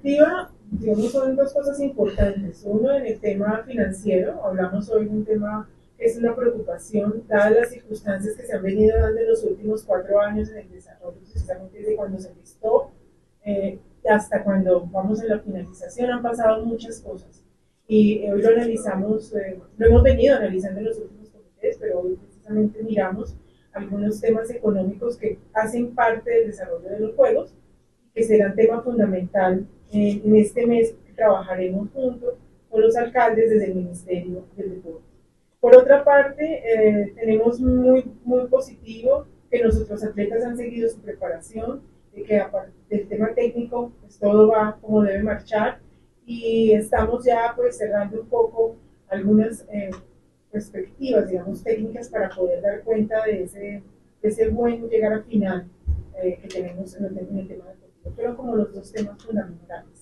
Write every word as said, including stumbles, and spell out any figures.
perspectiva, digamos, son dos cosas importantes. Uno, en el tema financiero, hablamos hoy de un tema que es una preocupación, dadas las circunstancias que se han venido dando en los últimos cuatro años en el desarrollo, precisamente desde cuando se listó eh, hasta cuando vamos a la finalización, han pasado muchas cosas. Y eh, hoy lo analizamos, eh, lo hemos venido analizando en los últimos comités, pero hoy precisamente miramos algunos temas económicos que hacen parte del desarrollo de los juegos, que será un tema fundamental. Eh, en este mes trabajaremos juntos con los alcaldes desde el Ministerio del Deporte. Por otra parte, eh, tenemos muy, muy positivo que nuestros atletas han seguido su preparación, de que aparte del tema técnico, pues todo va como debe marchar, y estamos ya pues cerrando un poco algunas eh, perspectivas, digamos, técnicas para poder dar cuenta de ese, de ese buen llegar al final eh, que tenemos en el, en el tema deportivo. Pero como los dos temas fundamentales.